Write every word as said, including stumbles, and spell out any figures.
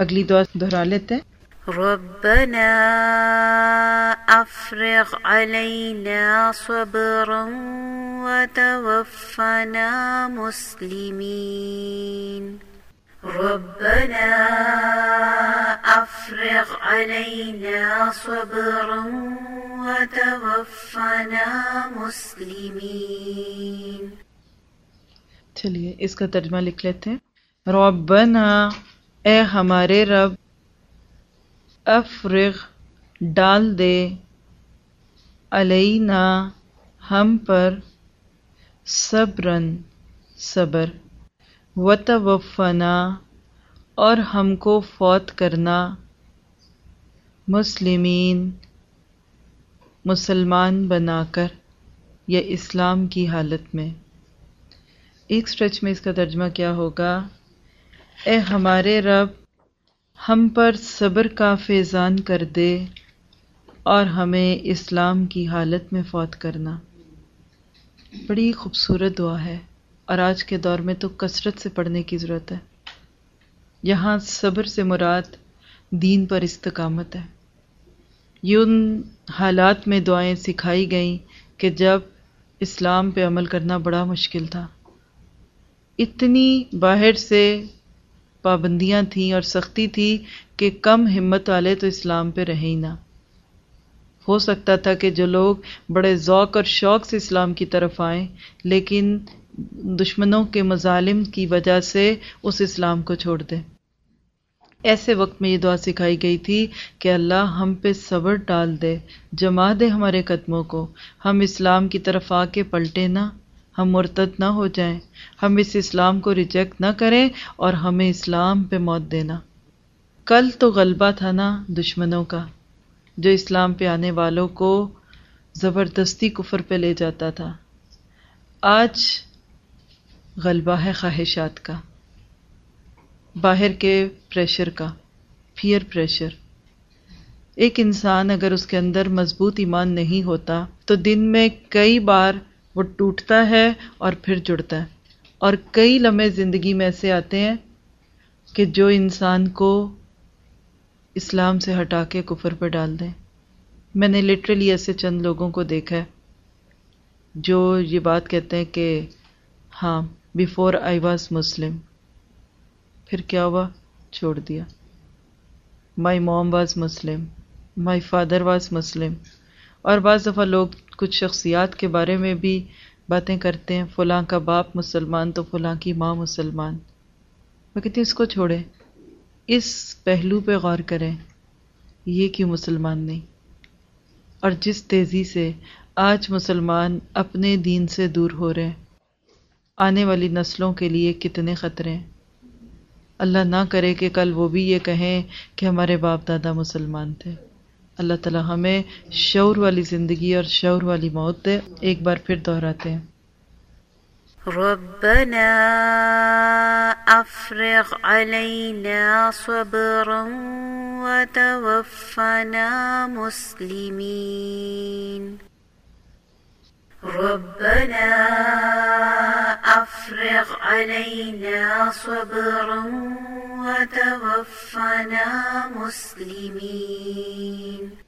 اگلی دعا دہرا لیتے ہیں. ربنا افرغ علينا صبرا وتوفنا مسلمين. ربنا افرغ علينا صبرا وتوفنا مسلمين. چلیے اس کا ترجمہ لکھ لیتے ہیں. ربنا اے ہمارے رب، افرغ ڈال دے، علینا ہم پر، صبرن صبر، وتوفنا اور ہم کو فوت کرنا، مسلمین مسلمان بنا کر یا اسلام کی حالت میں. ایک سٹریچ میں اس کا ترجمہ کیا ہوگا؟ اے ہمارے رب، ہم پر صبر کا فیضان کر دے اور ہمیں اسلام کی حالت میں فوت کرنا. بڑی خوبصورت دعا ہے اور آج کے دور میں تو کثرت سے پڑھنے کی ضرورت ہے. یہاں صبر سے مراد دین پر استقامت ہے. یہ ان حالات میں دعائیں سکھائی گئیں کہ جب اسلام پہ عمل کرنا بڑا مشکل تھا. اتنی باہر سے پابندیاں تھیں اور سختی تھی کہ کم ہمت والے تو اسلام پہ رہے ہی نہ. ہو سکتا تھا کہ جو لوگ بڑے ذوق اور شوق سے اسلام کی طرف آئیں لیکن دشمنوں کے مظالم کی وجہ سے اس اسلام کو چھوڑ دیں. ایسے وقت میں یہ دعا سکھائی گئی تھی کہ اللہ ہم پہ صبر ڈال دے، جما دے ہمارے قدموں کو، ہم اسلام کی طرف آ کے پلٹے نہ، ہم مرتد نہ ہو جائیں، ہم اس اسلام کو ریجیکٹ نہ کریں اور ہمیں اسلام پہ موت دینا. کل تو غلبہ تھا نا دشمنوں کا جو اسلام پہ آنے والوں کو زبردستی کفر پہ لے جاتا تھا. آج غلبہ ہے خواہشات کا، باہر کے پریشر کا، پیئر پریشر. ایک انسان اگر اس کے اندر مضبوط ایمان نہیں ہوتا تو دن میں کئی بار وہ ٹوٹتا ہے اور پھر جڑتا ہے، اور کئی لمحے زندگی میں ایسے آتے ہیں کہ جو انسان کو اسلام سے ہٹا کے کفر پر ڈال دیں. میں نے لٹرلی ایسے چند لوگوں کو دیکھا ہے جو یہ بات کہتے ہیں کہ ہاں بیفور آئی واز مسلم، پھر کیا ہوا؟ چھوڑ دیا. My mom was Muslim, my father was Muslim. اور بعض دفعہ لوگ کچھ شخصیات کے بارے میں بھی باتیں کرتے ہیں، فلاں کا باپ مسلمان تو فلاں کی ماں مسلمان. میں کہتی ہوں اس کو چھوڑیں، اس پہلو پہ غور کریں، یہ کیوں مسلمان نہیں؟ اور جس تیزی سے آج مسلمان اپنے دین سے دور ہو رہے ہیں، آنے والی نسلوں کے لیے کتنے خطرے ہیں. اللہ نہ کرے کہ کل وہ بھی یہ کہیں کہ ہمارے باپ دادا مسلمان تھے. اللہ تعالی ہمیں شعور والی زندگی اور شعور والی موت دے. ایک بار پھر دہراتے ہیں. ربنا افرغ علينا صبرا وتوفنا مسلمين. ربنا افرغ علينا صبرا وتوفنا مسلمين.